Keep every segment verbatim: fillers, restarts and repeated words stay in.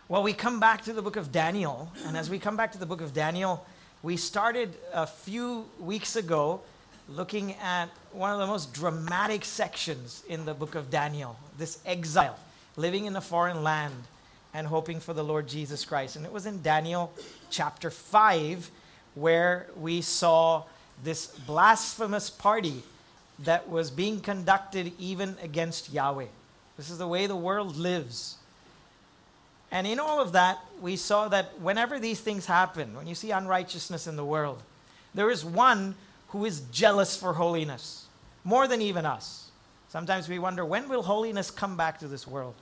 Well, we come back to the book of Daniel, and as we come back to the book of Daniel, we started a few weeks ago looking at one of the most dramatic sections in the book of Daniel, this exile, living in a foreign land and hoping for the Lord Jesus Christ. And it was in Daniel chapter five where we saw this blasphemous party that was being conducted even against Yahweh. This is the way the world lives. And in all of that, we saw that whenever these things happen, when you see unrighteousness in the world, there is one who is jealous for holiness, more than even us. Sometimes we wonder, when will holiness come back to this world?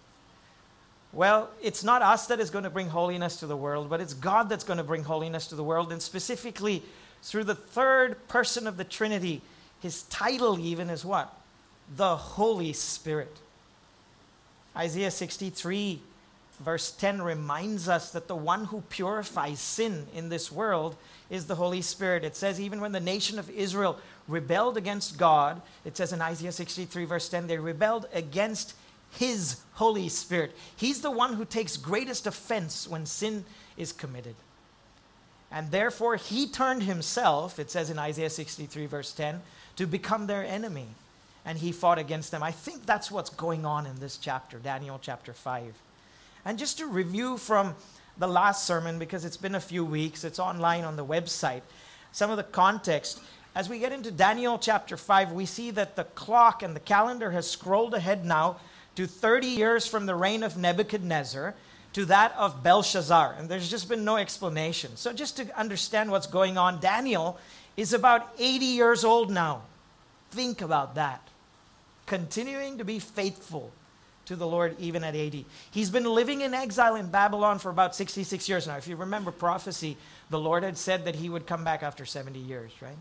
Well, it's not us that is going to bring holiness to the world, but it's God that's going to bring holiness to the world, and specifically through the third person of the Trinity. His title even is what? The Holy Spirit. Isaiah sixty-three verse ten reminds us that the one who purifies sin in this world is the Holy Spirit. It says even when the nation of Israel rebelled against God, it says in Isaiah sixty-three verse ten, they rebelled against His Holy Spirit. He's the one who takes greatest offense when sin is committed. And therefore He turned Himself, it says in Isaiah sixty-three verse ten, to become their enemy. And He fought against them. I think that's what's going on in this chapter, Daniel chapter five. And just to review from the last sermon, because it's been a few weeks, it's online on the website, some of the context. As we get into Daniel chapter five, we see that the clock and the calendar has scrolled ahead now to thirty years from the reign of Nebuchadnezzar to that of Belshazzar. And there's just been no explanation. So just to understand what's going on, Daniel is about eighty years old now. Think about that. Continuing to be faithful to the Lord even at eighty. He's been living in exile in Babylon for about sixty-six years now. If you remember prophecy, the Lord had said that He would come back after seventy years, right?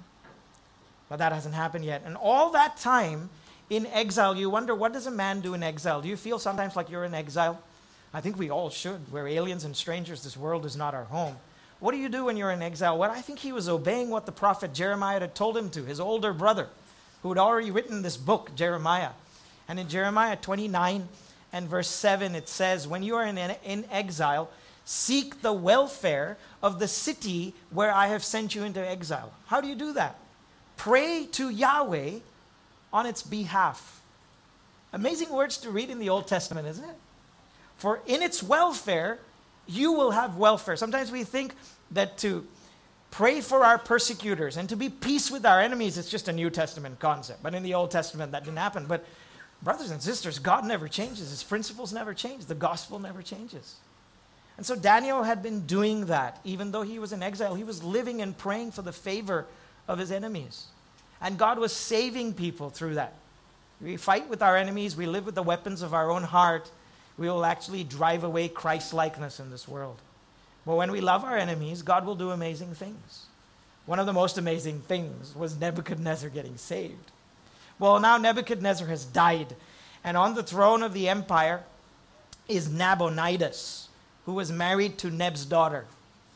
But that hasn't happened yet. And all that time in exile, you wonder, what does a man do in exile? Do you feel sometimes like you're in exile? I think we all should. We're aliens and strangers. This world is not our home. What do you do when you're in exile? Well, I think he was obeying what the prophet Jeremiah had told him to, his older brother, who had already written this book, Jeremiah. And in Jeremiah twenty-nine and verse seven, it says, when you are in, in exile, seek the welfare of the city where I have sent you into exile. How do you do that? Pray to Yahweh on its behalf. Amazing words to read in the Old Testament, isn't it? For in its welfare, you will have welfare. Sometimes we think that to pray for our persecutors and to be peace with our enemies, it's just a New Testament concept. But in the Old Testament, that didn't happen. But brothers and sisters, God never changes. His principles never change. The gospel never changes. And so Daniel had been doing that. Even though he was in exile, he was living and praying for the favor of his enemies. And God was saving people through that. We fight with our enemies. We live with the weapons of our own heart. We will actually drive away Christ-likeness in this world. But when we love our enemies, God will do amazing things. One of the most amazing things was Nebuchadnezzar getting saved. Well, now Nebuchadnezzar has died, and on the throne of the empire is Nabonidus, who was married to Neb's daughter.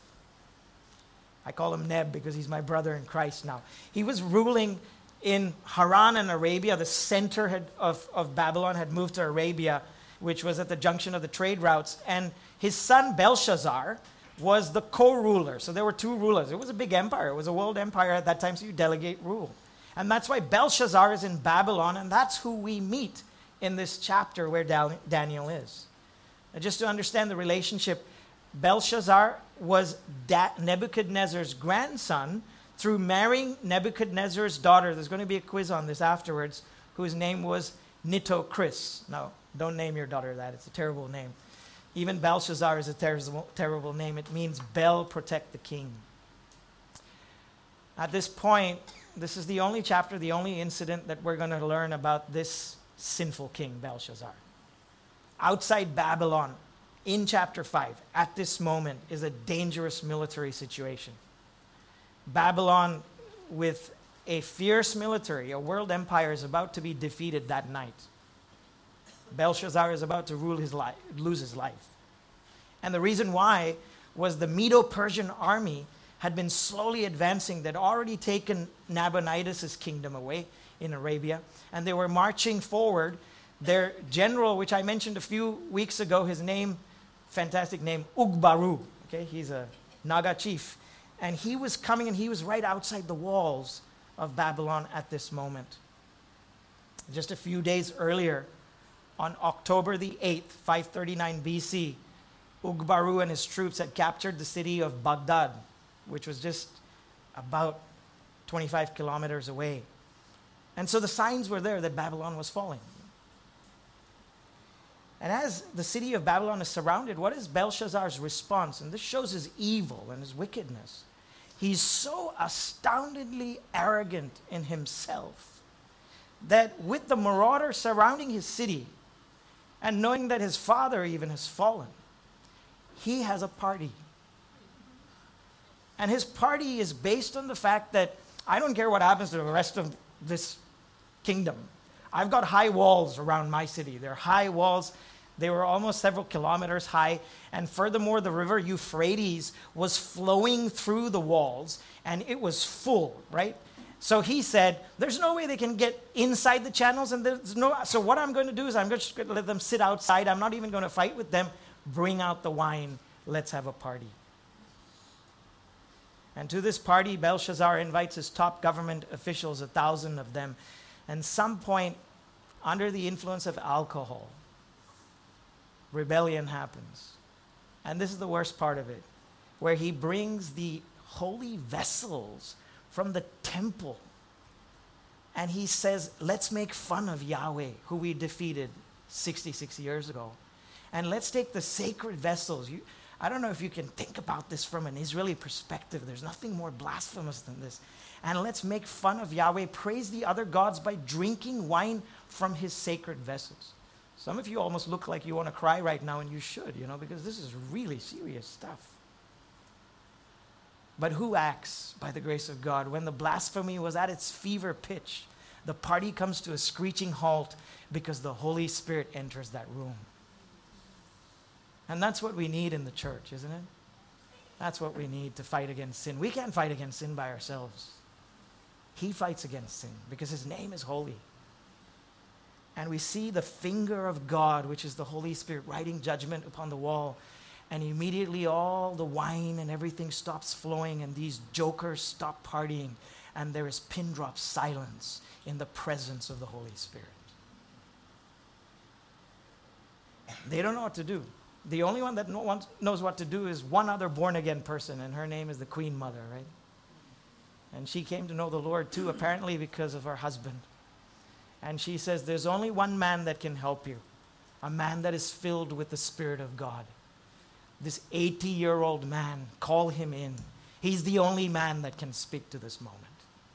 I call him Neb because he's my brother in Christ now. He was ruling in Haran and Arabia. The center had, of, of Babylon had moved to Arabia, which was at the junction of the trade routes. And his son Belshazzar was the co-ruler. So there were two rulers. It was a big empire. It was a world empire at that time, so you delegate rule. And that's why Belshazzar is in Babylon, and that's who we meet in this chapter where Daniel is. And just to understand the relationship, Belshazzar was da- Nebuchadnezzar's grandson through marrying Nebuchadnezzar's daughter. There's going to be a quiz on this afterwards, whose name was Nitocris. No, don't name your daughter that. It's a terrible name. Even Belshazzar is a terrible, terrible name. It means Bel, protect the king. At this point, this is the only chapter, the only incident that we're going to learn about this sinful king, Belshazzar. Outside Babylon, in chapter five, at this moment, is a dangerous military situation. Babylon, with a fierce military, a world empire, is about to be defeated that night. Belshazzar is about to rule his life, lose his life. And the reason why was the Medo-Persian army had been slowly advancing. They'd already taken Nabonidus' kingdom away in Arabia, and they were marching forward. Their general, which I mentioned a few weeks ago, his name fantastic name Ugbaru. Okay, he's a Naga chief. And he was coming, and he was right outside the walls of Babylon at this moment. Just a few days earlier, on October the eighth, five thirty-nine B C, Ugbaru and his troops had captured the city of Baghdad, which was just about twenty-five kilometers away. And so the signs were there that Babylon was falling. And as the city of Babylon is surrounded, what is Belshazzar's response? And this shows his evil and his wickedness. He's so astoundingly arrogant in himself that with the marauder surrounding his city and knowing that his father even has fallen, he has a party. And his party is based on the fact that I don't care what happens to the rest of this kingdom. I've got high walls around my city. They're high walls. They were almost several kilometers high. And furthermore, the river Euphrates was flowing through the walls, and it was full, right? So he said, there's no way they can get inside the channels, and there's no, so what I'm going to do is I'm just going to let them sit outside. I'm not even going to fight with them. Bring out the wine. Let's have a party. And to this party, Belshazzar invites his top government officials, a thousand of them. And some point, under the influence of alcohol, rebellion happens. And this is the worst part of it, where he brings the holy vessels from the temple. And he says, let's make fun of Yahweh, who we defeated sixty-six years ago. And let's take the sacred vessels. You, I don't know if you can think about this from an Israeli perspective. There's nothing more blasphemous than this. And let's make fun of Yahweh, praise the other gods by drinking wine from his sacred vessels. Some of you almost look like you want to cry right now, and you should, you know, because this is really serious stuff. But who acts by the grace of God? When the blasphemy was at its fever pitch, the party comes to a screeching halt because the Holy Spirit enters that room. And that's what we need in the church, isn't it? That's what we need to fight against sin. We can't fight against sin by ourselves. He fights against sin because his name is holy. And we see the finger of God, which is the Holy Spirit, writing judgment upon the wall. And immediately all the wine and everything stops flowing, and these jokers stop partying. And there is pin drop silence in the presence of the Holy Spirit. They don't know what to do. The only one that knows what to do is one other born-again person, and her name is the Queen Mother, right? And she came to know the Lord too, apparently because of her husband. And she says, there's only one man that can help you, a man that is filled with the Spirit of God. This eighty-year-old man, call him in. He's the only man that can speak to this moment.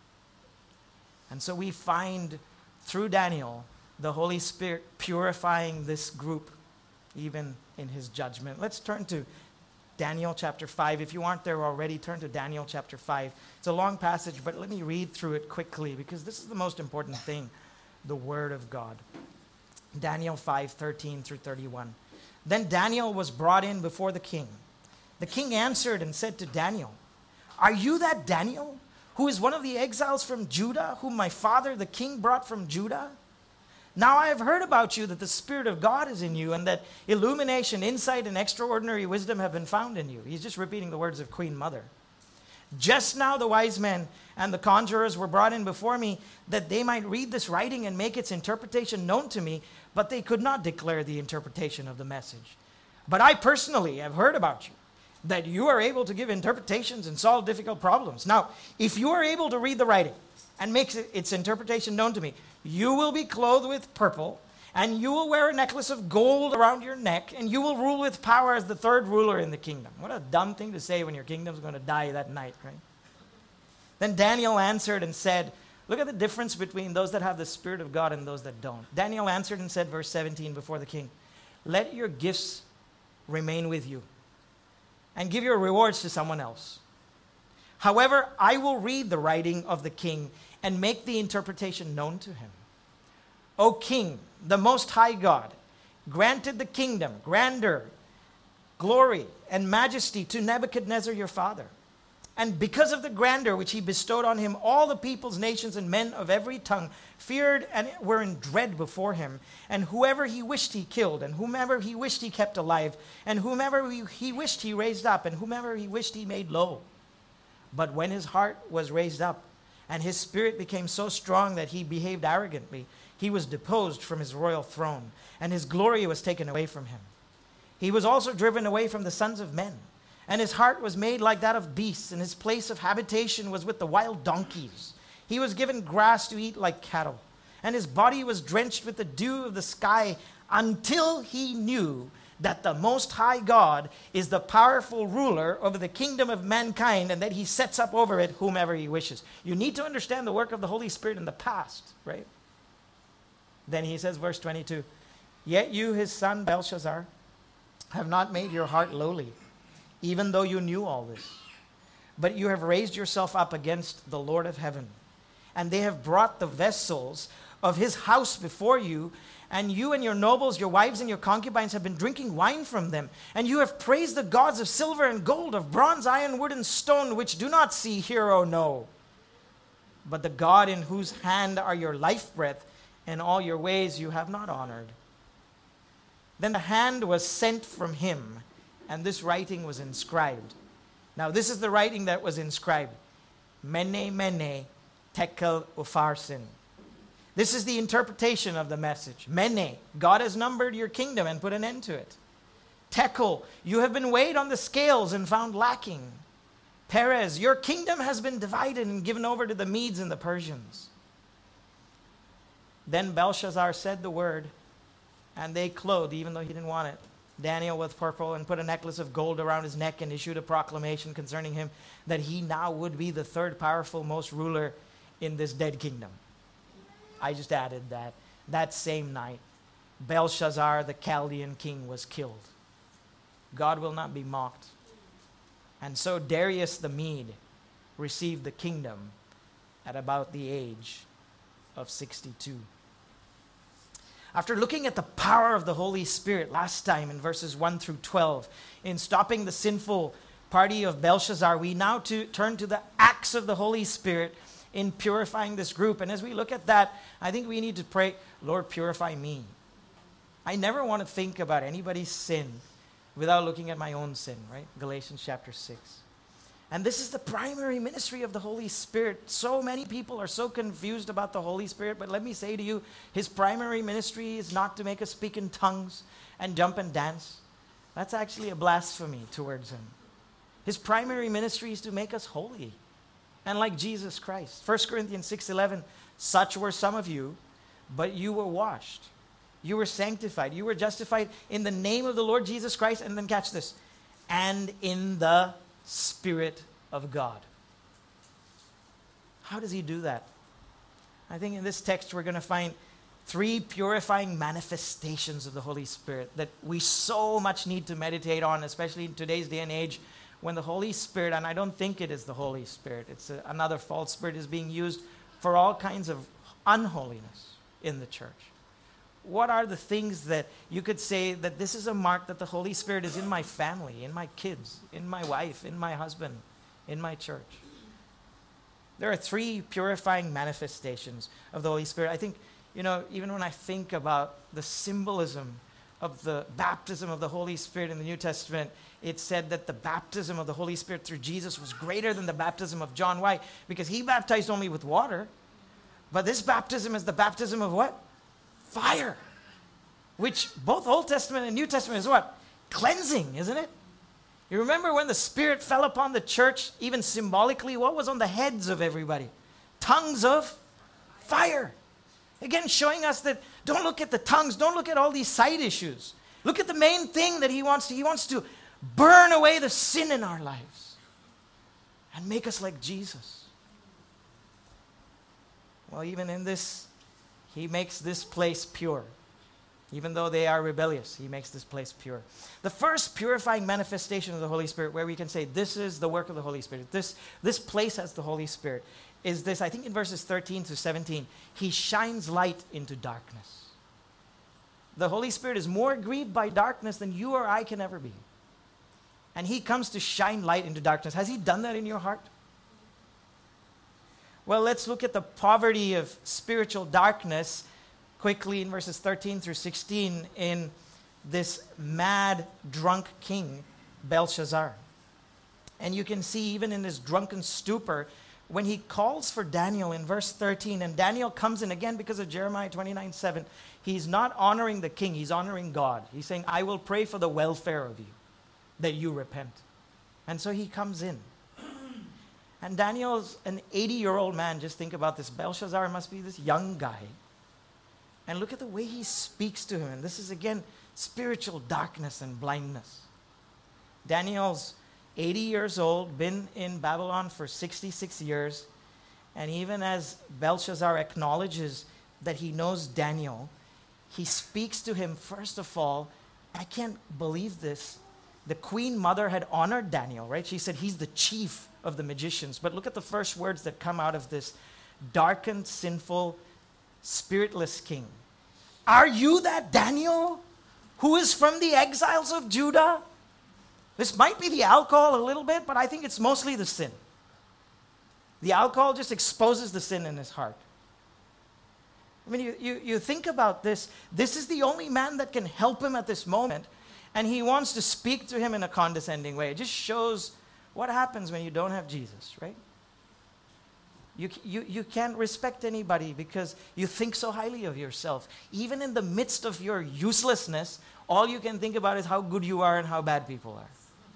And so we find through Daniel, the Holy Spirit purifying this group, even in his judgment. Let's turn to Daniel chapter five. If you aren't there already, turn to Daniel chapter five. It's a long passage, but let me read through it quickly because this is the most important thing, the Word of God. Daniel five, thirteen through thirty-one. Then Daniel was brought in before the king. The king answered and said to Daniel, are you that Daniel, who is one of the exiles from Judah, whom my father the king brought from Judah? Now I have heard about you that the Spirit of God is in you, and that illumination, insight, and extraordinary wisdom have been found in you. He's just repeating the words of Queen Mother. Just now the wise men and the conjurers were brought in before me, that they might read this writing and make its interpretation known to me, but they could not declare the interpretation of the message. But I personally have heard about you, that you are able to give interpretations and solve difficult problems. Now, if you are able to read the writing and make its interpretation known to me, you will be clothed with purple, and you will wear a necklace of gold around your neck, and you will rule with power as the third ruler in the kingdom. What a dumb thing to say when your kingdom's going to die that night, right? Then Daniel answered and said, look at the difference between those that have the Spirit of God and those that don't. Daniel answered and said, verse seventeen, before the king, let your gifts remain with you, and give your rewards to someone else. However, I will read the writing of the king and make the interpretation known to him. O king, the most high God, granted the kingdom, grandeur, glory, and majesty to Nebuchadnezzar your father. And because of the grandeur which he bestowed on him, all the peoples, nations, and men of every tongue feared and were in dread before him. And whoever he wished he killed, and whomever he wished he kept alive, and whomever he, he wished he raised up, and whomever he wished he made low. But when his heart was raised up, and his spirit became so strong that he behaved arrogantly, he was deposed from his royal throne, and his glory was taken away from him. He was also driven away from the sons of men. And his heart was made like that of beasts, and his place of habitation was with the wild donkeys. He was given grass to eat like cattle, and his body was drenched with the dew of the sky until he knew that the Most High God is the powerful ruler over the kingdom of mankind, and that he sets up over it whomever he wishes. You need to understand the work of the Holy Spirit in the past, right? Then he says, verse twenty-two, yet you, his son Belshazzar, have not made your heart lowly, even though you knew all this. But you have raised yourself up against the Lord of heaven, and they have brought the vessels of his house before you, and you and your nobles, your wives and your concubines have been drinking wine from them. And you have praised the gods of silver and gold, of bronze, iron, wood, and stone, which do not see, hear, or know. But the God in whose hand are your life breath, and all your ways you have not honored. Then the hand was sent from him, and this writing was inscribed. Now this is the writing that was inscribed. Mene, mene, tekel upharsin. This is the interpretation of the message. Mene, God has numbered your kingdom and put an end to it. Tekel, you have been weighed on the scales and found lacking. Perez, your kingdom has been divided and given over to the Medes and the Persians. Then Belshazzar said the word, and they clothed, even though he didn't want it, Daniel with purple, and put a necklace of gold around his neck, and issued a proclamation concerning him that he now would be the third powerful most ruler in this dead kingdom. I just added that. That same night, Belshazzar, the Chaldean king, was killed. God will not be mocked. And so Darius the Mede received the kingdom at about the age of sixty-two. After looking at the power of the Holy Spirit last time in verses one through twelve, in stopping the sinful party of Belshazzar, we now to turn to the acts of the Holy Spirit in purifying this group. And as we look at that, I think we need to pray, Lord, purify me. I never want to think about anybody's sin without looking at my own sin, right? Galatians chapter six. And this is the primary ministry of the Holy Spirit. So many people are so confused about the Holy Spirit, but let me say to you, his primary ministry is not to make us speak in tongues and jump and dance. That's actually a blasphemy towards him. His primary ministry is to make us holy and like Jesus Christ. First Corinthians six eleven, such were some of you, but you were washed. You were sanctified. You were justified in the name of the Lord Jesus Christ. And then catch this, and in the Spirit of God. How does he do that? I think in this text we're going to find three purifying manifestations of the Holy Spirit that we so much need to meditate on, especially in today's day and age when the Holy Spirit, and I don't think it is the Holy Spirit, it's a, another false spirit, is being used for all kinds of unholiness in the church. What are the things that you could say that this is a mark that the Holy Spirit is in my family, in my kids, in my wife, in my husband, in my church? There are three purifying manifestations of the Holy Spirit. I think, you know, even when I think about the symbolism of the baptism of the Holy Spirit in the New Testament, it said that the baptism of the Holy Spirit through Jesus was greater than the baptism of John. Why? Because he baptized only with water. But this baptism is the baptism of what? Fire. Which both Old Testament and New Testament is what? Cleansing, isn't it? You remember when the Spirit fell upon the church, even symbolically, what was on the heads of everybody? Tongues of fire. Again, showing us that don't look at the tongues, don't look at all these side issues. Look at the main thing that he wants to. He wants to burn away the sin in our lives and make us like Jesus. Well, even in this, he makes this place pure. Even though they are rebellious, he makes this place pure. The first purifying manifestation of the Holy Spirit, where we can say this is the work of the Holy Spirit, this, this place has the Holy Spirit, is this, I think in verses thirteen to seventeen, he shines light into darkness. The Holy Spirit is more grieved by darkness than you or I can ever be. And he comes to shine light into darkness. Has he done that in your heart? Well, let's look at the poverty of spiritual darkness quickly in verses thirteen through sixteen in this mad, drunk king, Belshazzar. And you can see even in this drunken stupor, when he calls for Daniel in verse thirteen, and Daniel comes in again because of Jeremiah twenty-nine seven, he's not honoring the king, he's honoring God. He's saying, I will pray for the welfare of you, that you repent. And so he comes in. And Daniel's an eighty-year-old man. Just think about this. Belshazzar must be this young guy. And look at the way he speaks to him. And this is, again, spiritual darkness and blindness. Daniel's eighty years old, been in Babylon for sixty-six years. And even as Belshazzar acknowledges that he knows Daniel, he speaks to him, first of all, I can't believe this. The queen mother had honored Daniel, right? She said he's the chief of the magicians. But look at the first words that come out of this darkened, sinful, spiritless king. Are you that Daniel who is from the exiles of Judah? This might be the alcohol a little bit, but I think it's mostly the sin. The alcohol just exposes the sin in his heart. I mean, you, you, you think about this. This is the only man that can help him at this moment. And he wants to speak to him in a condescending way. It just shows what happens when you don't have Jesus, right? You, you, you can't respect anybody because you think so highly of yourself. Even in the midst of your uselessness, all you can think about is how good you are and how bad people are.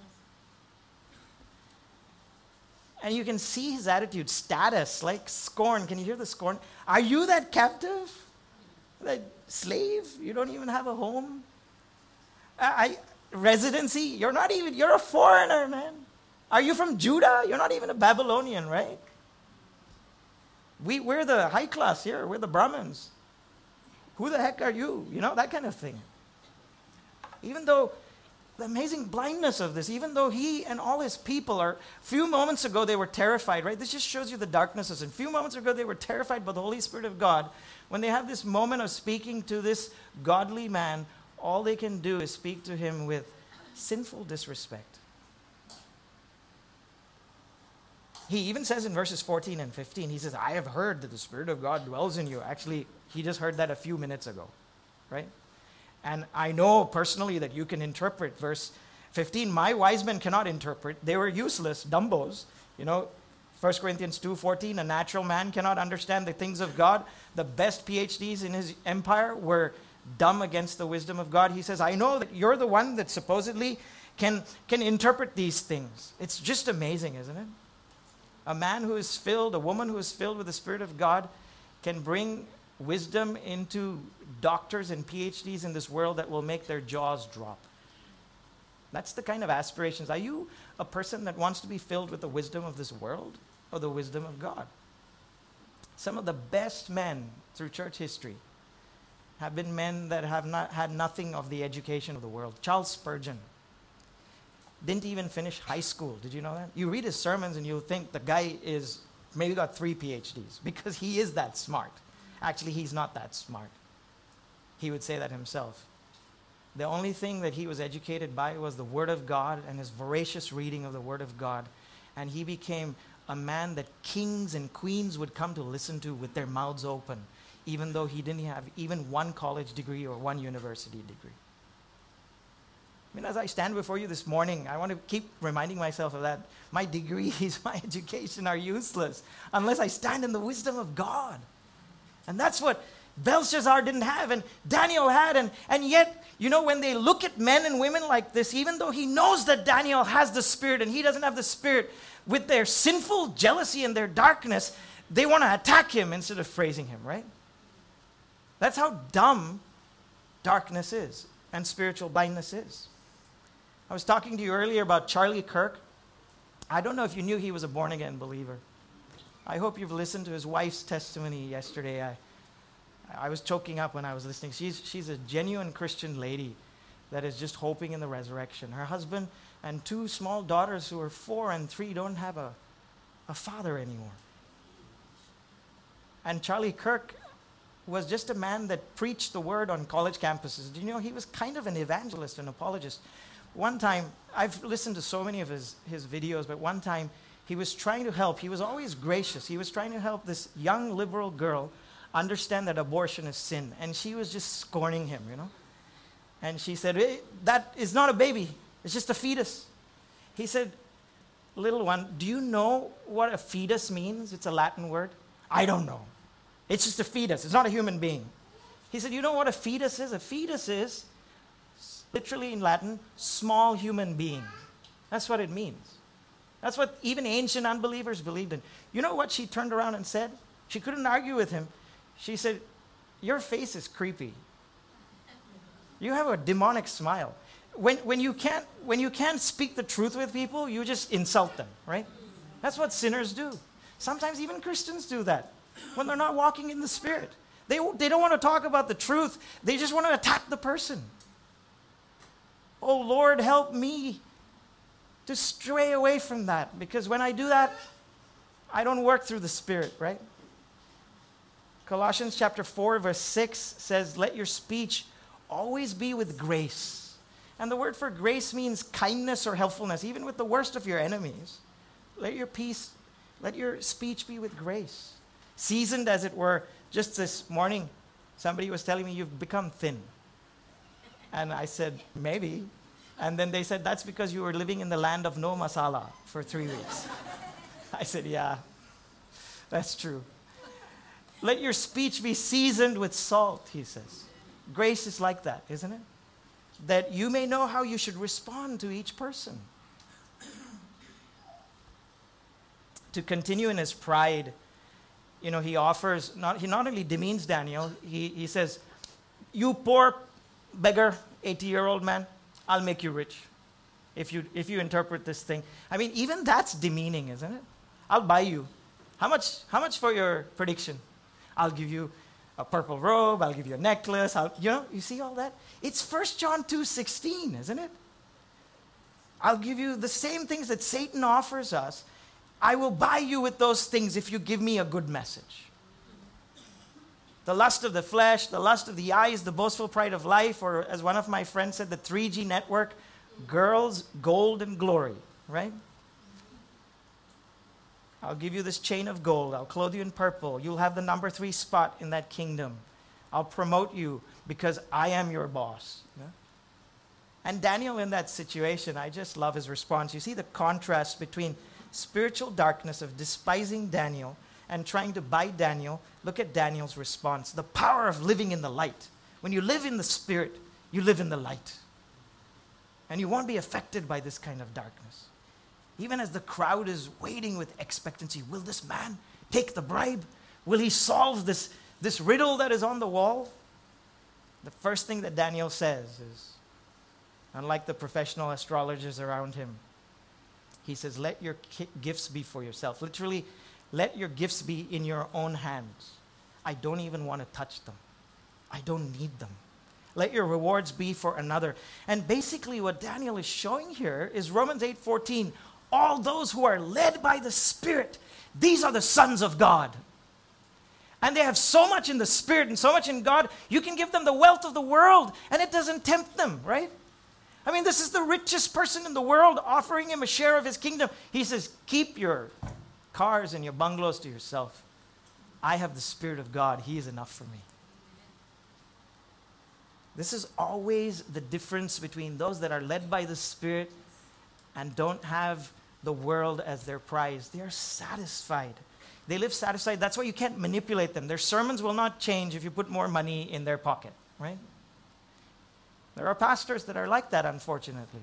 And you can see his attitude, status, like scorn. Can you hear the scorn? Are you that captive? That slave? You don't even have a home? I, residency? You're not even, you're a foreigner, man. Are you from Judah? You're not even a Babylonian, right? We, we're the high class here. We're the Brahmins. Who the heck are you? You know, that kind of thing. Even though the amazing blindness of this, even though he and all his people are, a few moments ago they were terrified, right? This just shows you the darkness of sin. A few moments ago they were terrified by the Holy Spirit of God. When they have this moment of speaking to this godly man, all they can do is speak to him with sinful disrespect. He even says in verses fourteen and fifteen, he says, I have heard that the Spirit of God dwells in you. Actually, he just heard that a few minutes ago, right? And I know personally that you can interpret verse fifteen. My wise men cannot interpret. They were useless, dumbos. You know, First Corinthians two fourteen, a natural man cannot understand the things of God. The best P H Ds in his empire were dumb against the wisdom of God. He says, I know that you're the one that supposedly can, can interpret these things. It's just amazing, isn't it? A man who is filled, a woman who is filled with the Spirit of God can bring wisdom into doctors and P H Ds in this world that will make their jaws drop. That's the kind of aspirations. Are you a person that wants to be filled with the wisdom of this world or the wisdom of God? Some of the best men through church history have been men that have not had nothing of the education of the world. Charles Spurgeon didn't even finish high school. Did you know that? You read his sermons and you'll think the guy is maybe got three P H Ds because he is that smart. Actually, he's not that smart. He would say that himself. The only thing that he was educated by was the Word of God and his voracious reading of the Word of God. And he became a man that kings and queens would come to listen to with their mouths open, even though he didn't have even one college degree or one university degree. I mean, as I stand before you this morning, I want to keep reminding myself of that. My degrees, my education are useless unless I stand in the wisdom of God. And that's what Belshazzar didn't have and Daniel had. And, and yet, you know, when they look at men and women like this, even though he knows that Daniel has the Spirit and he doesn't have the Spirit, with their sinful jealousy and their darkness, they want to attack him instead of praising him, right? That's how dumb darkness is and spiritual blindness is. I was talking to you earlier about Charlie Kirk. I don't know if you knew he was a born-again believer. I hope you've listened to his wife's testimony yesterday. I, I was choking up when I was listening. She's, she's a genuine Christian lady that is just hoping in the resurrection. Her husband and two small daughters who are four and three don't have a, a father anymore. And Charlie Kirk was just a man that preached the word on college campuses. Do you know, he was kind of an evangelist, an apologist. one time, I've listened to so many of his, his videos, but one time he was trying to help. He was always gracious. He was trying to help this young liberal girl understand that abortion is sin. And she was just scorning him, you know. And she said, hey, that is not a baby. It's just a fetus. He said, little one, do you know what a fetus means? It's a Latin word. I don't know. It's just a fetus. It's not a human being. He said, you know what a fetus is? A fetus is, literally in Latin, small human being. That's what it means. That's what even ancient unbelievers believed in. You know what she turned around and said? She couldn't argue with him. She said, your face is creepy. You have a demonic smile. When, when, you can't, when you can't speak the truth with people, you just insult them, right? That's what sinners do. Sometimes even Christians do that when they're not walking in the Spirit. They, they don't want to talk about the truth. They just want to attack the person. Oh, Lord, help me to stray away from that, because when I do that, I don't work through the Spirit, right? Colossians chapter four, verse six says, let your speech always be with grace. And the word for grace means kindness or helpfulness, even with the worst of your enemies. Let your peace, let your speech be with grace. Seasoned, as it were. Just this morning, somebody was telling me, you've become thin. And I said, maybe. And then they said, that's because you were living in the land of no masala for three weeks. I said, yeah, that's true. Let your speech be seasoned with salt, he says. Grace is like that, isn't it? That you may know how you should respond to each person. To continue in his pride, you know, he offers, not, he not only demeans Daniel, he, he says, you poor beggar, eighty-year-old man, I'll make you rich if you, if you interpret this thing. I mean, even that's demeaning, isn't it? I'll buy you. How much, how much for your prediction? I'll give you a purple robe, I'll give you a necklace, I'll, you know, you see all that? It's First John two sixteen, isn't it? I'll give you the same things that Satan offers us. I will buy you with those things if you give me a good message. The lust of the flesh, the lust of the eyes, the boastful pride of life, or as one of my friends said, the three G network, girls, gold, and glory, right? I'll give you this chain of gold. I'll clothe you in purple. You'll have the number three spot in that kingdom. I'll promote you because I am your boss. Yeah? And Daniel in that situation, I just love his response. You see the contrast between spiritual darkness of despising Daniel and trying to buy Daniel. Look at Daniel's response. The power of living in the light. When you live in the Spirit, you live in the light. And you won't be affected by this kind of darkness. Even as the crowd is waiting with expectancy, will this man take the bribe? Will he solve this, this riddle that is on the wall? The first thing that Daniel says is, unlike the professional astrologers around him, he says, let your ki- gifts be for yourself. Literally, let your gifts be in your own hands. I don't even want to touch them. I don't need them. Let your rewards be for another. And basically what Daniel is showing here is Romans eight fourteen. All those who are led by the Spirit, these are the sons of God. And they have so much in the Spirit and so much in God, you can give them the wealth of the world and it doesn't tempt them, right? I mean, this is the richest person in the world offering him a share of his kingdom. He says, keep your cars and your bungalows to yourself. I have the Spirit of God. He is enough for me. This is always the difference between those that are led by the Spirit and don't have the world as their prize. They are satisfied. They live satisfied. That's why you can't manipulate them. Their sermons will not change if you put more money in their pocket, right? There are pastors that are like that, unfortunately.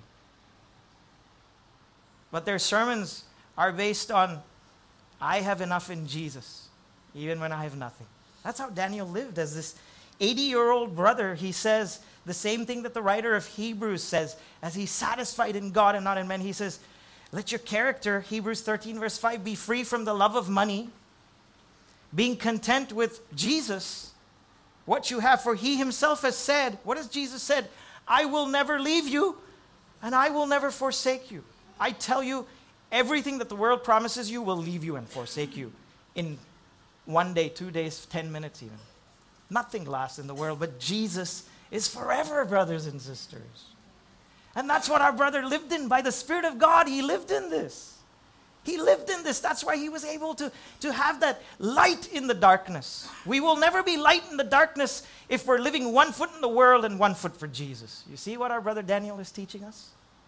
But their sermons are based on, I have enough in Jesus, even when I have nothing. That's how Daniel lived. As this eighty-year-old brother, he says the same thing that the writer of Hebrews says, as he's satisfied in God and not in men. He says, let your character, Hebrews thirteen verse five, be free from the love of money, being content with Jesus, what you have. For he himself has said, what has Jesus said? I will never leave you and I will never forsake you. I tell you, everything that the world promises you will leave you and forsake you in one day, two days, ten minutes even. Nothing lasts in the world, but Jesus is forever, brothers and sisters. And that's what our brother lived in. By the Spirit of God, he lived in this. He lived in this. That's why he was able to, to have that light in the darkness. We will never be light in the darkness if we're living one foot in the world and one foot for Jesus. You see what our brother Daniel is teaching us?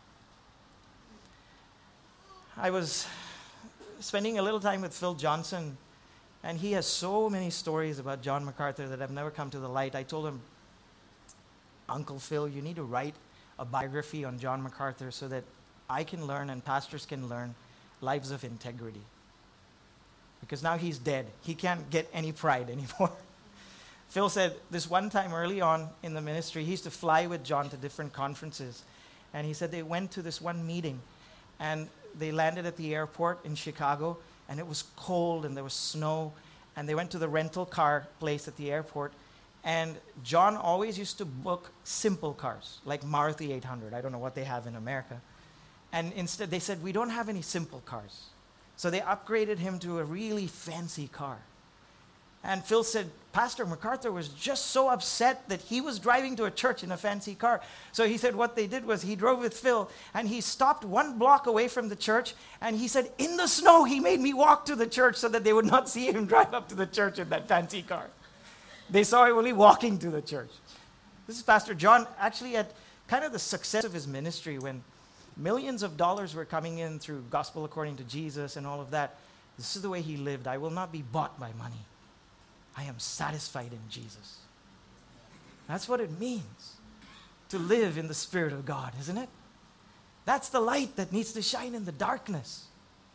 I was spending a little time with Phil Johnson, and he has so many stories about John MacArthur that have never come to the light. I told him, Uncle Phil, you need to write a biography on John MacArthur so that I can learn and pastors can learn lives of integrity. Because now he's dead. He can't get any pride anymore. Phil said this one time early on in the ministry, he used to fly with John to different conferences. And he said they went to this one meeting, and they landed at the airport in Chicago, and it was cold and there was snow, and they went to the rental car place at the airport, and John always used to book simple cars, like Maruti eight hundred. I don't know what they have in America. And instead they said, we don't have any simple cars. So they upgraded him to a really fancy car. And Phil said, Pastor MacArthur was just so upset that he was driving to a church in a fancy car. So he said what they did was he drove with Phil, and he stopped one block away from the church, and he said, in the snow, he made me walk to the church so that they would not see him drive up to the church in that fancy car. They saw him only walking to the church. This is Pastor John, actually at kind of the success of his ministry when millions of dollars were coming in through Gospel According to Jesus and all of that. This is the way he lived. I will not be bought by money. I am satisfied in Jesus. That's what it means to live in the Spirit of God, isn't it? That's the light that needs to shine in the darkness.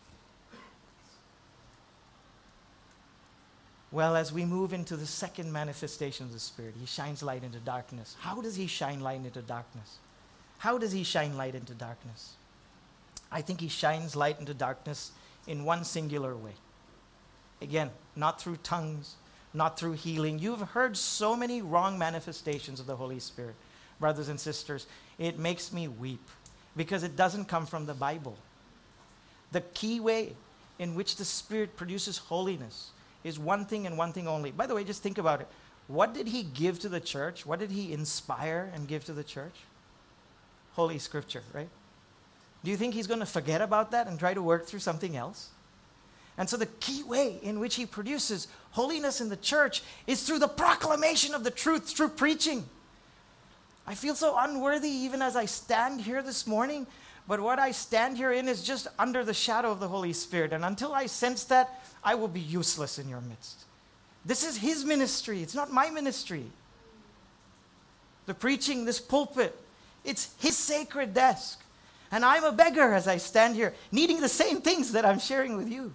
Well, as we move into the second manifestation of the Spirit, he shines light into darkness. How does he shine light into darkness? How does he shine light into darkness? I think he shines light into darkness in one singular way. Again, not through tongues, not through healing. You've heard so many wrong manifestations of the Holy Spirit, brothers and sisters. It makes me weep because it doesn't come from the Bible. The key way in which the Spirit produces holiness is one thing and one thing only. By the way, just think about it. What did he give to the church? What did he inspire and give to the church? Holy Scripture, right? Do you think he's going to forget about that and try to work through something else? And so the key way in which he produces holiness in the church is through the proclamation of the truth, through preaching. I feel so unworthy even as I stand here this morning, but what I stand here in is just under the shadow of the Holy Spirit. And until I sense that, I will be useless in your midst. This is his ministry. It's not my ministry. The preaching, this pulpit, it's his sacred desk. And I'm a beggar as I stand here, needing the same things that I'm sharing with you.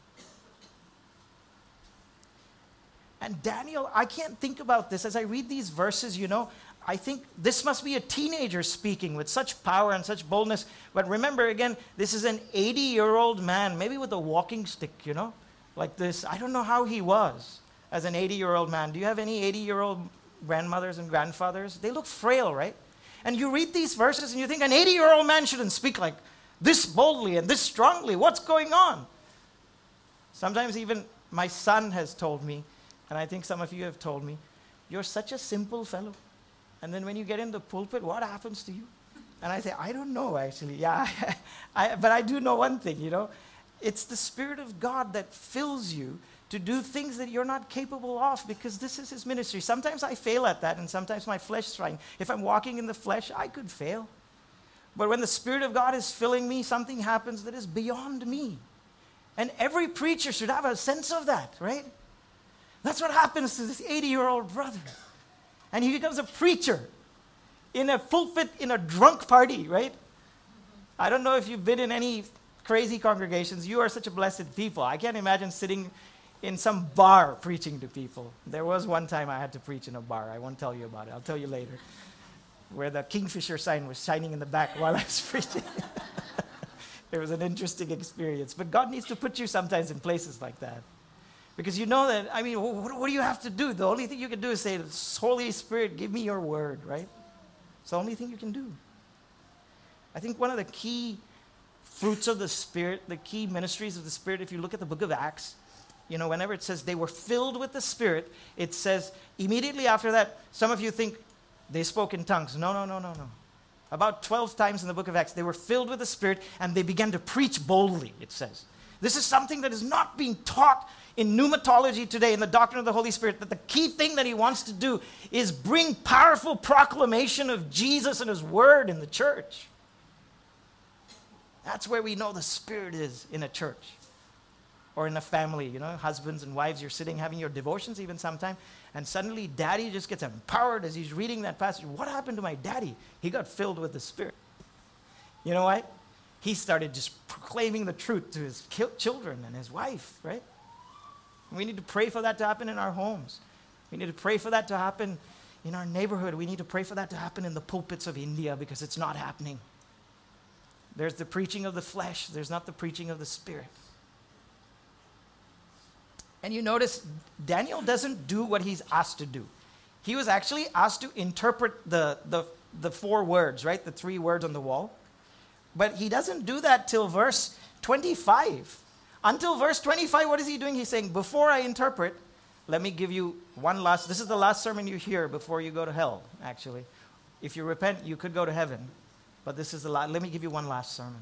And Daniel, I can't think about this. As I read these verses, you know, I think this must be a teenager speaking with such power and such boldness. But remember, again, this is an eighty-year-old man, maybe with a walking stick, you know, like this. I don't know how he was as an eighty-year-old man. Do you have any eighty-year-old grandmothers and grandfathers? They look frail, right? And you read these verses and you think an eighty-year-old man shouldn't speak like this boldly and this strongly. What's going on? Sometimes even my son has told me, and I think some of you have told me, you're such a simple fellow. And then when you get in the pulpit, what happens to you? And I say, I don't know actually. Yeah, I, but I do know one thing, you know. It's the Spirit of God that fills you to do things that you're not capable of because this is his ministry. Sometimes I fail at that and sometimes my flesh is trying. If I'm walking in the flesh, I could fail. But when the Spirit of God is filling me, something happens that is beyond me. And every preacher should have a sense of that, right? That's what happens to this eighty-year-old brother. And he becomes a preacher in a pulpit in a drunk party, right? I don't know if you've been in any crazy congregations. You are such a blessed people. I can't imagine sitting in some bar preaching to people. There was one time I had to preach in a bar. I won't tell you about it. I'll tell you later. Where the Kingfisher sign was shining in the back while I was preaching. It was an interesting experience. But God needs to put you sometimes in places like that. Because you know that, I mean, what, what do you have to do? The only thing you can do is say, Holy Spirit, give me your word, right? It's the only thing you can do. I think one of the key fruits of the Spirit, the key ministries of the Spirit, if you look at the book of Acts, you know, whenever it says they were filled with the Spirit, it says immediately after that, some of you think they spoke in tongues. No, no, no, no, no. About twelve times in the book of Acts, they were filled with the Spirit and they began to preach boldly, it says. This is something that is not being taught in pneumatology today, in the doctrine of the Holy Spirit, that the key thing that he wants to do is bring powerful proclamation of Jesus and his word in the church. That's where we know the Spirit is in a church or in a family. You know, husbands and wives, you're sitting having your devotions even sometime, and suddenly daddy just gets empowered as he's reading that passage. What happened to my daddy? He got filled with the Spirit. You know what? He started just proclaiming the truth to his children and his wife, right? We need to pray for that to happen in our homes. We need to pray for that to happen in our neighborhood. We need to pray for that to happen in the pulpits of India, because it's not happening. There's the preaching of the flesh. There's not the preaching of the Spirit. And you notice Daniel doesn't do what he's asked to do. He was actually asked to interpret the, the, the four words, right? The three words on the wall. But he doesn't do that till verse twenty-five. Until verse twenty-five, what is he doing? He's saying, before I interpret, let me give you one last, this is the last sermon you hear before you go to hell, actually. If you repent, you could go to heaven. But this is the last, let me give you one last sermon.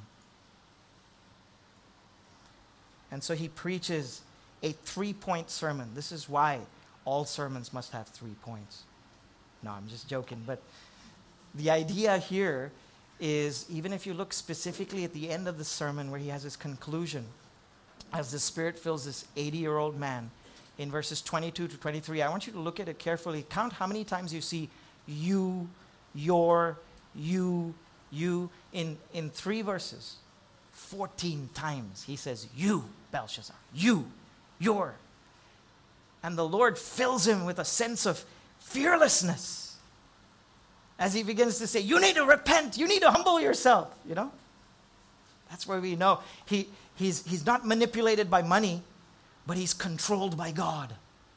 And so he preaches a three-point sermon. This is why all sermons must have three points. No, I'm just joking. But the idea here is, even if you look specifically at the end of the sermon where he has his conclusion, as the Spirit fills this eighty-year-old man, in verses twenty-two to twenty-three, I want you to look at it carefully. Count how many times you see you, your, you, you. In, in three verses, fourteen times he says, you, Belshazzar, you, your. And the Lord fills him with a sense of fearlessness as he begins to say, you need to repent, you need to humble yourself, you know. That's where we know he, he's, he's not manipulated by money, but he's controlled by God.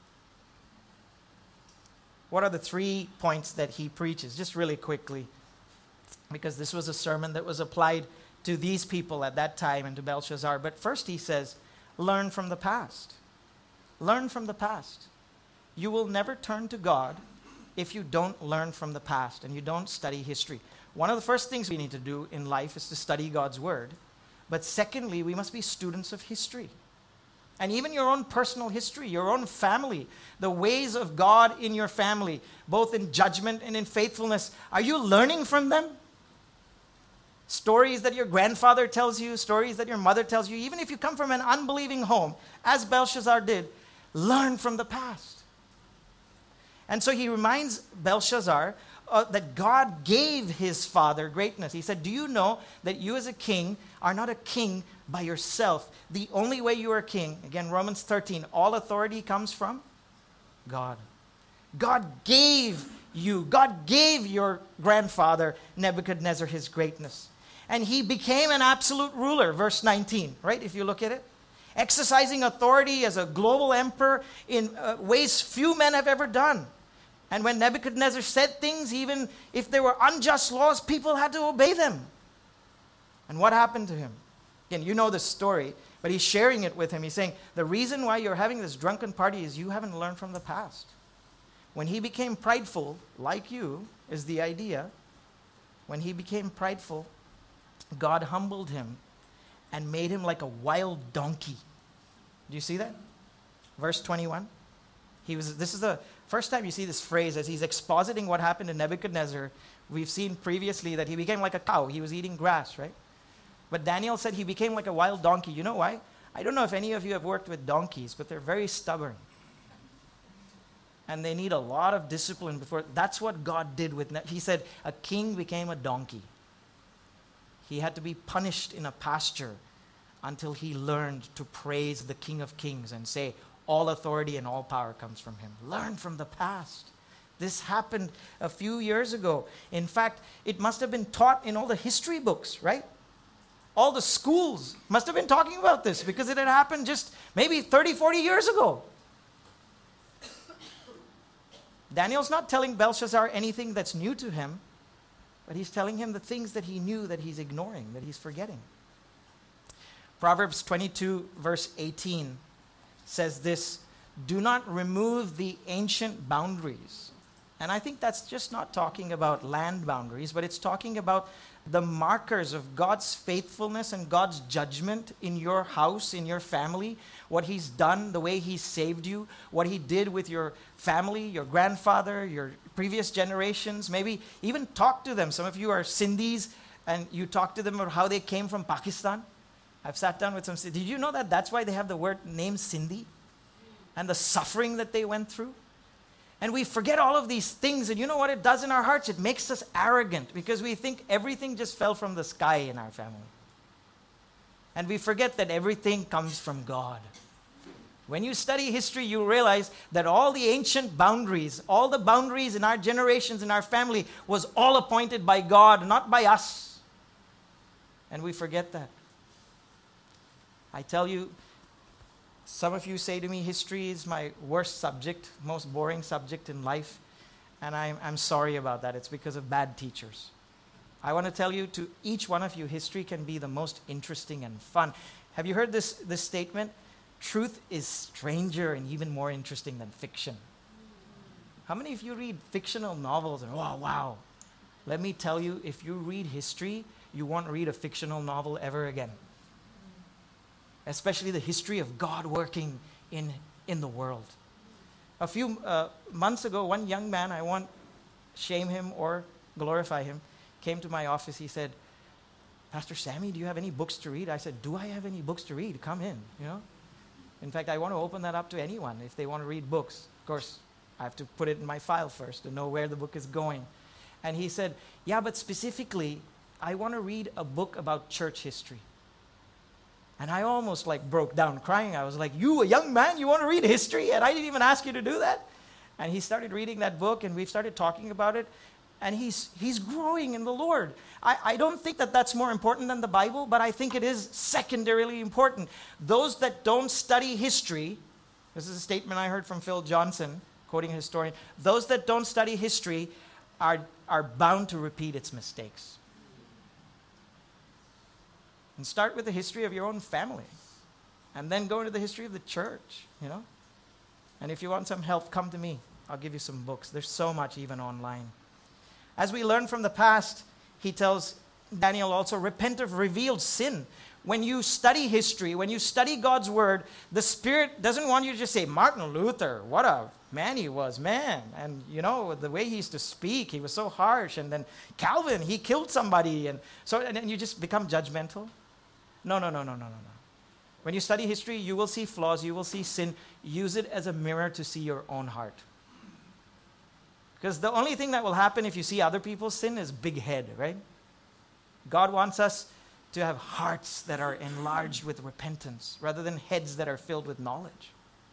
What are the three points that he preaches? Just really quickly, because this was a sermon that was applied to these people at that time and to Belshazzar. But first he says, learn from the past. Learn from the past. You will never turn to God if you don't learn from the past and you don't study history. One of the first things we need to do in life is to study God's word. But secondly, we must be students of history. And even your own personal history, your own family, the ways of God in your family, both in judgment and in faithfulness. Are you learning from them? Stories that your grandfather tells you, stories that your mother tells you, even if you come from an unbelieving home, as Belshazzar did, learn from the past. And so he reminds Belshazzar uh, that God gave his father greatness. He said, do you know that you as a king are not a king by yourself? The only way you are a king, again, Romans thirteen, all authority comes from God. God gave you, God gave your grandfather Nebuchadnezzar his greatness. And he became an absolute ruler, verse nineteen, right? If you look at it. Exercising authority as a global emperor in uh, ways few men have ever done. And when Nebuchadnezzar said things, even if there were unjust laws, people had to obey them. And what happened to him? Again, you know this story, but he's sharing it with him. He's saying, the reason why you're having this drunken party is you haven't learned from the past. When he became prideful, like you, is the idea. When he became prideful, God humbled him and made him like a wild donkey. Do you see that? Verse twenty-one. He was. This is the first time you see this phrase as he's expositing what happened to Nebuchadnezzar. We've seen previously that he became like a cow. He was eating grass, right? But Daniel said he became like a wild donkey. You know why? I don't know if any of you have worked with donkeys, but they're very stubborn. And they need a lot of discipline before. That's what God did with Ne- He said a king became a donkey. He had to be punished in a pasture until he learned to praise the King of Kings and say, all authority and all power comes from him. Learn from the past. This happened a few years ago. In fact, it must have been taught in all the history books, right? All the schools must have been talking about this because it had happened just maybe thirty, forty years ago. Daniel's not telling Belshazzar anything that's new to him, but he's telling him the things that he knew that he's ignoring, that he's forgetting. Proverbs twenty-two, verse eighteen says this, do not remove the ancient boundaries. And I think that's just not talking about land boundaries, but it's talking about the markers of God's faithfulness and God's judgment in your house, in your family, what He's done, the way He saved you, what He did with your family, your grandfather, your previous generations. Maybe even talk to them. Some of you are Sindhis, and you talk to them about how they came from Pakistan. I've sat down with some. Did you know that that's why they have the word name Sindhi? And the suffering that they went through? And we forget all of these things, and you know what it does in our hearts? It makes us arrogant because we think everything just fell from the sky in our family. And we forget that everything comes from God. When you study history, you realize that all the ancient boundaries, all the boundaries in our generations, in our family, was all appointed by God, not by us. And we forget that. I tell you, some of you say to me, history is my worst subject, most boring subject in life. And I'm, I'm sorry about that. It's because of bad teachers. I want to tell you, to each one of you, history can be the most interesting and fun. Have you heard this, this statement? Truth is stranger and even more interesting than fiction. How many of you read fictional novels and, oh, wow. Let me tell you, if you read history, you won't read a fictional novel ever again. Especially the history of God working in, in the world. A few uh, months ago, one young man, I won't shame him or glorify him, came to my office. He said, Pastor Sammy, do you have any books to read? I said, do I have any books to read? Come in, you know. In fact, I want to open that up to anyone if they want to read books. Of course, I have to put it in my file first to know where the book is going. And he said, yeah, but specifically, I want to read a book about church history. And I almost like broke down crying. I was like, you, a young man, you want to read history? And I didn't even ask you to do that. And he started reading that book, and we've started talking about it. And he's he's growing in the Lord. I, I don't think that that's more important than the Bible, but I think it is secondarily important. Those that don't study history, this is a statement I heard from Phil Johnson, quoting a historian, those that don't study history are, are bound to repeat its mistakes. And start with the history of your own family. And then go into the history of the church, you know. And if you want some help, come to me. I'll give you some books. There's so much even online. As we learn from the past, he tells Daniel also, repent of revealed sin. When you study history, when you study God's word, the Spirit doesn't want you to just say, Martin Luther, what a man he was, man. And, you know, the way he used to speak, he was so harsh. And then Calvin, he killed somebody. And so and then you just become judgmental. No, no, no, no, no, no, no. When you study history, you will see flaws, you will see sin. Use it as a mirror to see your own heart. Because the only thing that will happen if you see other people's sin is big head, right? God wants us to have hearts that are enlarged with repentance rather than heads that are filled with knowledge.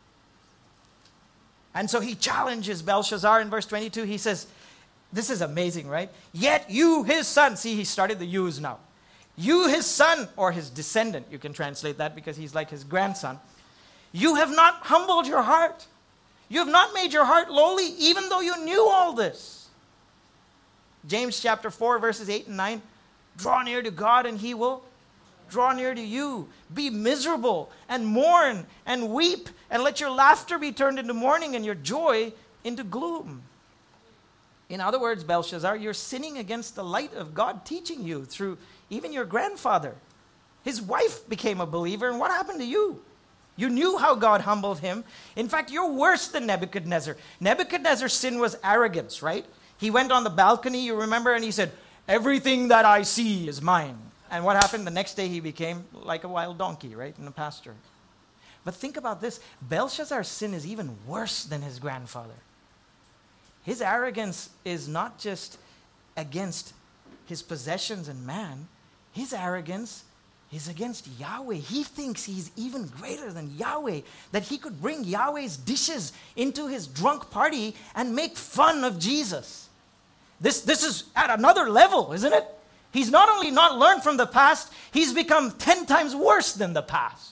And so he challenges Belshazzar in verse twenty-two. He says, this is amazing, right? Yet you, his son, see, he started the yous now. You, his son, or his descendant, you can translate that because he's like his grandson. You have not humbled your heart. You have not made your heart lowly, even though you knew all this. James chapter four, verses eight and nine. Draw near to God and he will draw near to you. Be miserable and mourn and weep, and let your laughter be turned into mourning and your joy into gloom. In other words, Belshazzar, you're sinning against the light of God teaching you through even your grandfather. His wife became a believer, and what happened to you? You knew how God humbled him. In fact, you're worse than Nebuchadnezzar. Nebuchadnezzar's sin was arrogance, right? He went on the balcony, you remember, and he said, everything that I see is mine. And what happened? The next day he became like a wild donkey, right, in the pasture. But think about this. Belshazzar's sin is even worse than his grandfather. His arrogance is not just against his possessions and man. His arrogance is against Yahweh. He thinks he's even greater than Yahweh, that he could bring Yahweh's dishes into his drunk party and make fun of Jesus. This, this is at another level, isn't it? He's not only not learned from the past, he's become ten times worse than the past.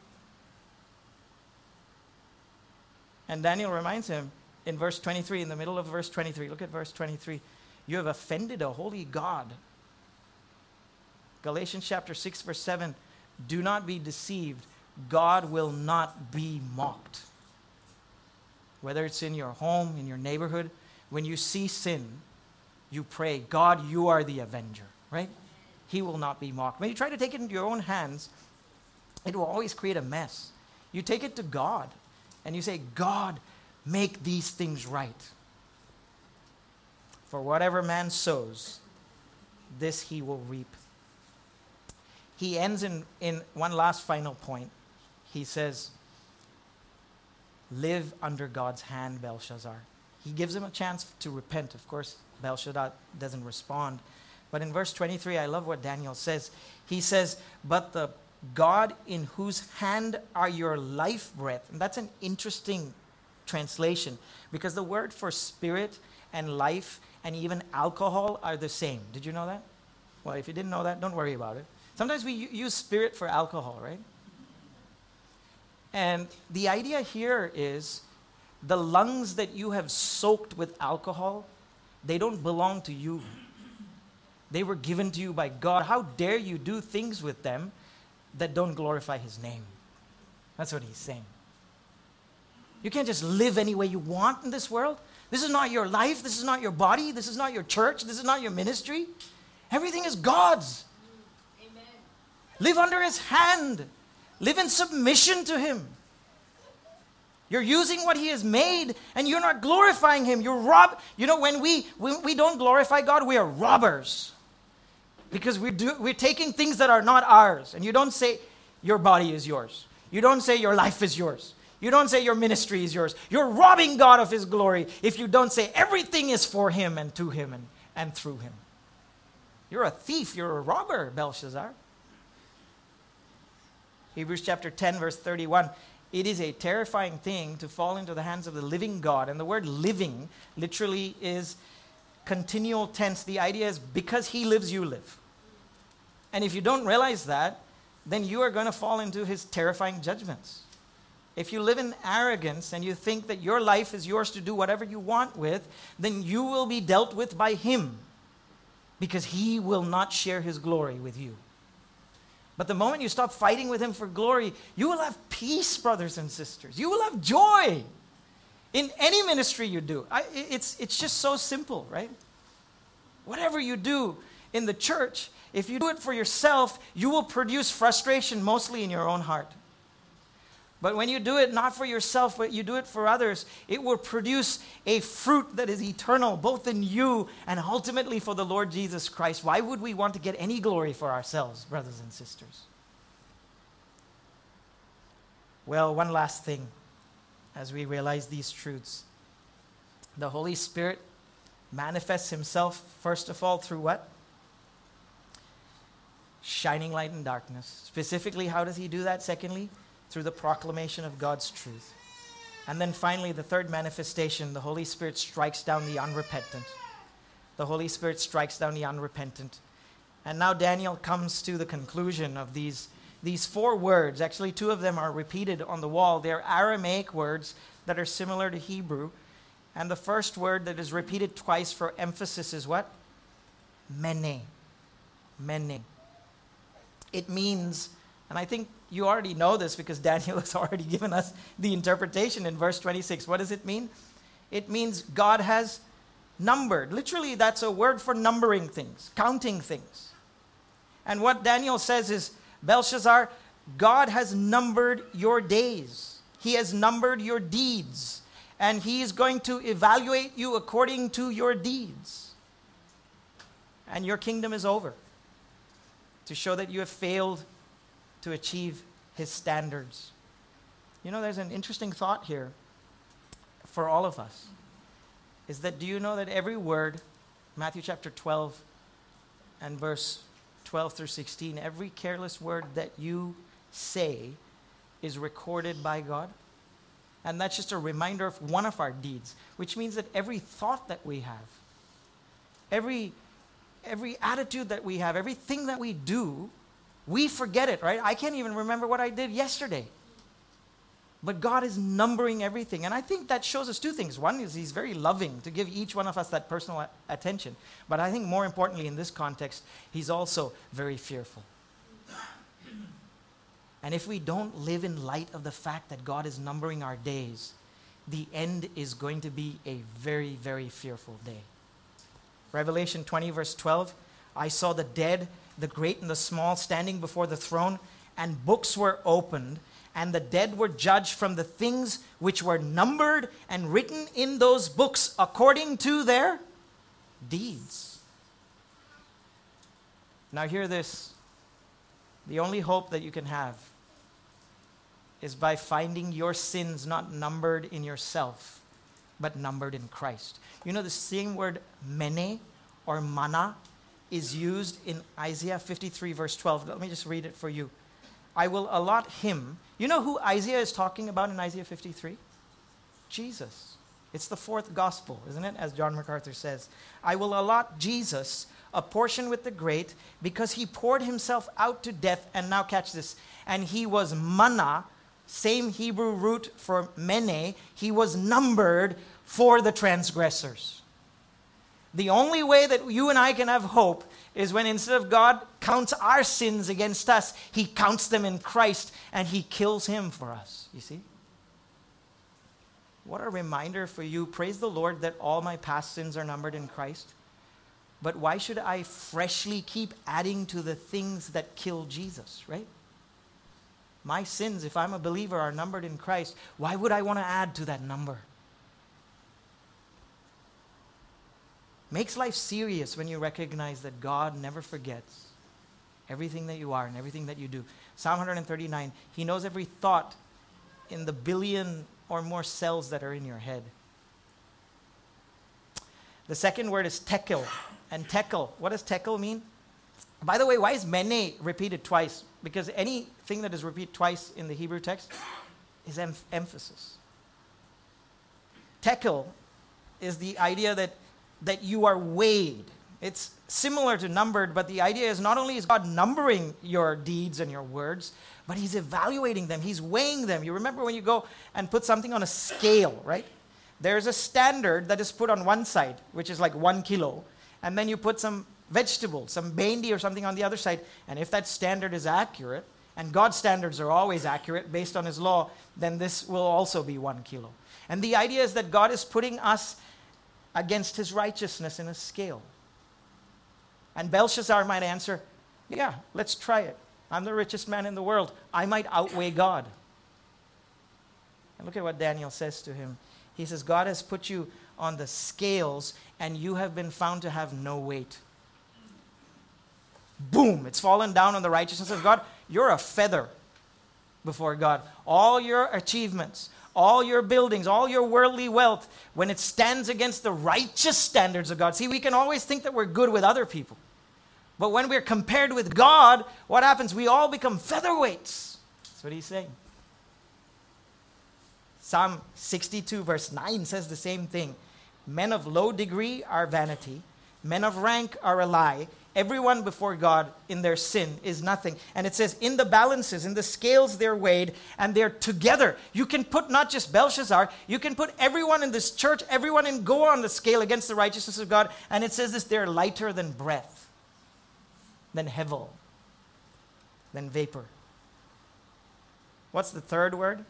And Daniel reminds him in verse twenty-three, in the middle of verse twenty-three, look at verse twenty-three. You have offended a holy God. Galatians chapter six, verse seven. Do not be deceived. God will not be mocked. Whether it's in your home, in your neighborhood, when you see sin, you pray, God, you are the avenger, right? He will not be mocked. When you try to take it into your own hands, it will always create a mess. You take it to God and you say, God, make these things right. For whatever man sows, this he will reap. He ends in, in one last final point. He says, live under God's hand, Belshazzar. He gives him a chance to repent. Of course, Belshazzar doesn't respond. But in verse twenty-three, I love what Daniel says. He says, but the God in whose hand are your life breath. And that's an interesting translation, because the word for spirit and life and even alcohol are the same. Did you know that? Well, if you didn't know that, don't worry about it. Sometimes we use spirit for alcohol, right? And the idea here is the lungs that you have soaked with alcohol, they don't belong to you. They were given to you by God. How dare you do things with them that don't glorify His name? That's what he's saying. You can't just live any way you want in this world. This is not your life. This is not your body. This is not your church. This is not your ministry. Everything is God's. Amen. Live under His hand. Live in submission to Him. You're using what He has made and you're not glorifying Him. You're rob. You know, when we, when we don't glorify God, we are robbers. Because we're, do, we're taking things that are not ours. And you don't say your body is yours. You don't say your life is yours. You don't say your ministry is yours. You're robbing God of His glory if you don't say everything is for Him and to Him and, and through Him. You're a thief. You're a robber, Belshazzar. Hebrews chapter ten, verse thirty-one. It is a terrifying thing to fall into the hands of the living God. And the word living literally is continual tense. The idea is because He lives, you live. And if you don't realize that, then you are going to fall into His terrifying judgments. If you live in arrogance and you think that your life is yours to do whatever you want with, then you will be dealt with by Him, because He will not share His glory with you. But the moment you stop fighting with Him for glory, you will have peace, brothers and sisters. You will have joy in any ministry you do. I, it's, it's just so simple, right? Whatever you do in the church, if you do it for yourself, you will produce frustration mostly in your own heart. But when you do it not for yourself, but you do it for others, it will produce a fruit that is eternal, both in you and ultimately for the Lord Jesus Christ. Why would we want to get any glory for ourselves, brothers and sisters? Well, one last thing as we realize these truths. The Holy Spirit manifests Himself, first of all, through what? Shining light in darkness. Specifically, how does He do that? Secondly, through the proclamation of God's truth. And then finally, the third manifestation, the Holy Spirit strikes down the unrepentant. The Holy Spirit strikes down the unrepentant. And now Daniel comes to the conclusion of these, these four words. Actually, two of them are repeated on the wall. They're Aramaic words that are similar to Hebrew. And the first word that is repeated twice for emphasis is what? Mene. Mene. It means, and I think you already know this because Daniel has already given us the interpretation in verse twenty-six. What does it mean? It means God has numbered. Literally, that's a word for numbering things, counting things. And what Daniel says is, Belshazzar, God has numbered your days. He has numbered your deeds. And He is going to evaluate you according to your deeds. And your kingdom is over, to show that you have failed to achieve His standards. You know, there's an interesting thought here for all of us. Is that, do you know that every word, Matthew chapter twelve and verse twelve through sixteen, every careless word that you say is recorded by God? And that's just a reminder of one of our deeds, which means that every thought that we have, every, every attitude that we have, everything that we do, we forget it, right? I can't even remember what I did yesterday. But God is numbering everything. And I think that shows us two things. One is He's very loving to give each one of us that personal a- attention. But I think more importantly in this context, He's also very fearful. And if we don't live in light of the fact that God is numbering our days, the end is going to be a very, very fearful day. Revelation twenty, verse twelve, I saw the dead, the great and the small, standing before the throne, and books were opened, and the dead were judged from the things which were numbered and written in those books according to their deeds. Now hear this. The only hope that you can have is by finding your sins not numbered in yourself, but numbered in Christ. You know, the same word mene or mana is used in Isaiah fifty-three, verse twelve. Let me just read it for you. I will allot him. You know who Isaiah is talking about in Isaiah fifty-three? Jesus. It's the fourth gospel, isn't it? As John MacArthur says. I will allot Jesus a portion with the great because he poured himself out to death. And now catch this. And he was mana, same Hebrew root for mene. He was numbered for the transgressors. The only way that you and I can have hope is when instead of God counts our sins against us, he counts them in Christ and he kills him for us. You see? What a reminder for you. Praise the Lord that all my past sins are numbered in Christ. But why should I freshly keep adding to the things that kill Jesus, right? My sins, if I'm a believer, are numbered in Christ. Why would I want to add to that number? Makes life serious when you recognize that God never forgets everything that you are and everything that you do. Psalm one thirty-nine, he knows every thought in the billion or more cells that are in your head. The second word is tekel. And tekel, what does tekel mean? By the way, why is mene repeated twice? Because anything that is repeated twice in the Hebrew text is em- emphasis. Tekel is the idea that that you are weighed. It's similar to numbered, but the idea is not only is God numbering your deeds and your words, but he's evaluating them. He's weighing them. You remember when you go and put something on a scale, right? There's a standard that is put on one side, which is like one kilo. And then you put some vegetable, some bendi or something on the other side. And if that standard is accurate, and God's standards are always accurate based on his law, then this will also be one kilo. And the idea is that God is putting us against his righteousness in a scale. And Belshazzar might answer, yeah, let's try it. I'm the richest man in the world. I might outweigh God. And look at what Daniel says to him. He says, God has put you on the scales and you have been found to have no weight. Boom, it's fallen down on the righteousness of God. You're a feather before God. All your achievements, all your buildings, all your worldly wealth, when it stands against the righteous standards of God. See, we can always think that we're good with other people. But when we're compared with God, what happens? We all become featherweights. That's what he's saying. Psalm sixty-two verse nine says the same thing. Men of low degree are vanity. Men of rank are a lie. Everyone before God in their sin is nothing. And it says, in the balances, in the scales they're weighed, and they're together. You can put not just Belshazzar, you can put everyone in this church, everyone in go on the scale against the righteousness of God. And it says this, they're lighter than breath, than hevel, than vapor. What's the third word?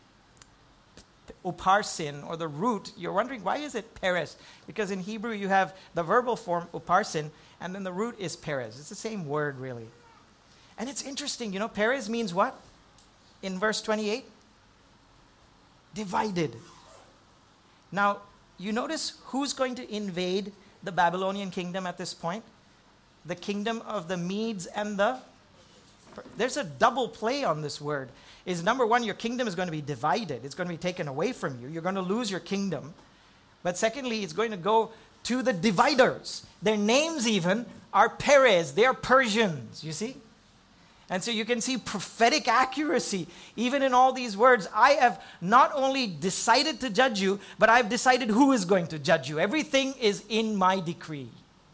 Uparsin, or the root. You're wondering, why is it Perez? Because in Hebrew you have the verbal form uparsin, and then the root is Perez. It's the same word, really. And it's interesting, you know, Perez means what? In verse twenty-eight? Divided. Now, you notice who's going to invade the Babylonian kingdom at this point? The kingdom of the Medes and the... There's a double play on this word. Is number one, your kingdom is going to be divided. It's going to be taken away from you. You're going to lose your kingdom. But secondly, it's going to go to the dividers. Their names even are Perez. They're Persians, you see? And so you can see prophetic accuracy even in all these words. I have not only decided to judge you, but I've decided who is going to judge you. Everything is in my decree.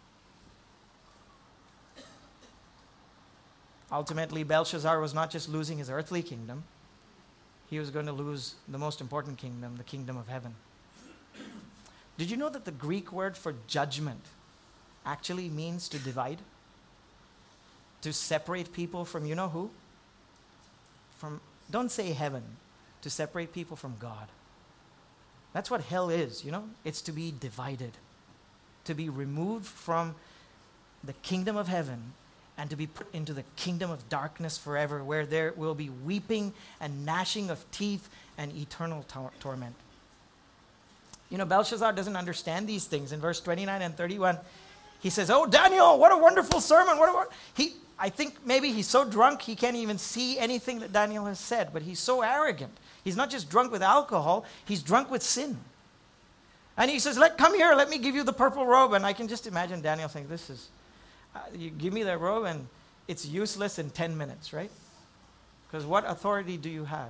Ultimately, Belshazzar was not just losing his earthly kingdom. He was going to lose the most important kingdom, the kingdom of heaven. Did you know that the Greek word for judgment actually means to divide? To separate people from you know who? From, don't say heaven. To separate people from God. That's what hell is, you know? It's to be divided, to be removed from the kingdom of heaven and to be put into the kingdom of darkness forever, where there will be weeping and gnashing of teeth and eternal tor- torment. You know, Belshazzar doesn't understand these things. In verse twenty-nine and thirty-one, he says, "Oh, Daniel, what a wonderful sermon. What a wor-" He, I think maybe he's so drunk he can't even see anything that Daniel has said, but he's so arrogant. He's not just drunk with alcohol, he's drunk with sin. And he says, "Let come here, let me give you the purple robe." And I can just imagine Daniel saying, "This is, uh, you give me that robe and it's useless in ten minutes, right? Because what authority do you have?"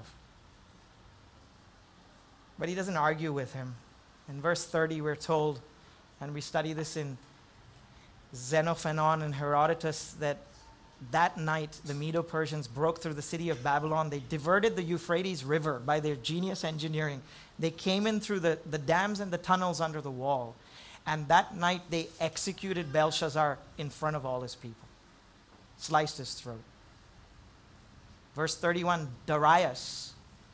But he doesn't argue with him. In verse thirty, we're told, and we study this in Xenophon and Herodotus, that that night the Medo-Persians broke through the city of Babylon. They diverted the Euphrates River by their genius engineering. They came in through the, the dams and the tunnels under the wall. And that night they executed Belshazzar in front of all his people. Sliced his throat. Verse thirty-one, Darius,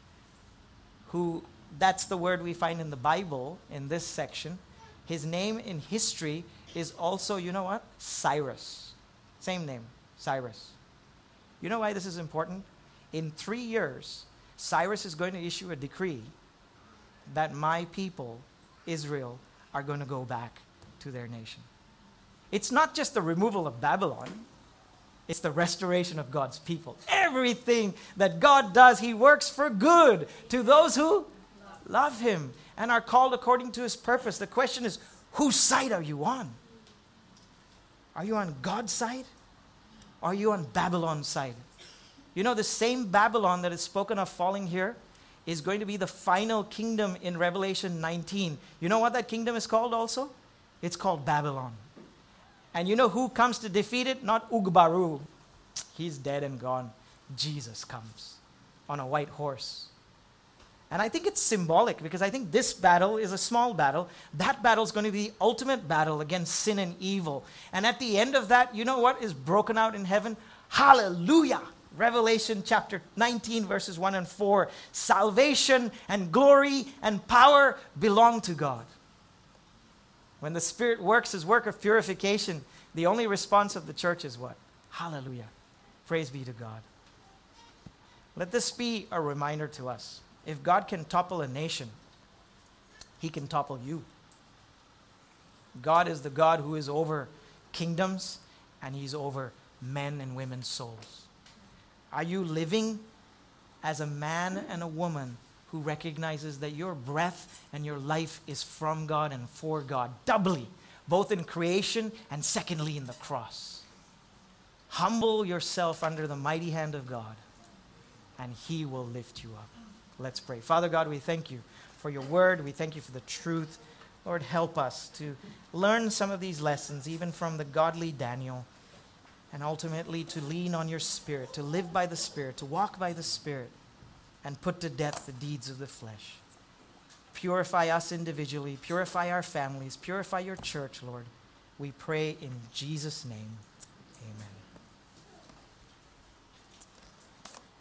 who, that's the word we find in the Bible in this section. His name in history is also, you know what? Cyrus. Same name, Cyrus. You know why this is important? In three years, Cyrus is going to issue a decree that my people, Israel, are going to go back to their nation. It's not just the removal of Babylon. It's the restoration of God's people. Everything that God does, He works for good to those who love Him and are called according to His purpose. The question is, whose side are you on? Are you on God's side? Or are you on Babylon's side? You know, the same Babylon that is spoken of falling here is going to be the final kingdom in Revelation nineteen. You know what that kingdom is called also? It's called Babylon. And you know who comes to defeat it? Not Ugbaru. He's dead and gone. Jesus comes on a white horse. And I think it's symbolic, because I think this battle is a small battle. That battle is going to be the ultimate battle against sin and evil. And at the end of that, you know what is broken out in heaven? Hallelujah! Revelation chapter nineteen, verses one and four. Salvation and glory and power belong to God. When the Spirit works His work of purification, the only response of the church is what? Hallelujah. Praise be to God. Let this be a reminder to us. If God can topple a nation, He can topple you. God is the God who is over kingdoms, and He's over men and women's souls. Are you living as a man and a woman who recognizes that your breath and your life is from God and for God, doubly, both in creation and secondly in the cross? Humble yourself under the mighty hand of God, and He will lift you up. Let's pray. Father God, we thank You for Your word. We thank You for the truth. Lord, help us to learn some of these lessons, even from the godly Daniel, and ultimately to lean on Your Spirit, to live by the Spirit, to walk by the Spirit, and put to death the deeds of the flesh. Purify us individually, purify our families, purify Your church, Lord. We pray in Jesus' name. Amen.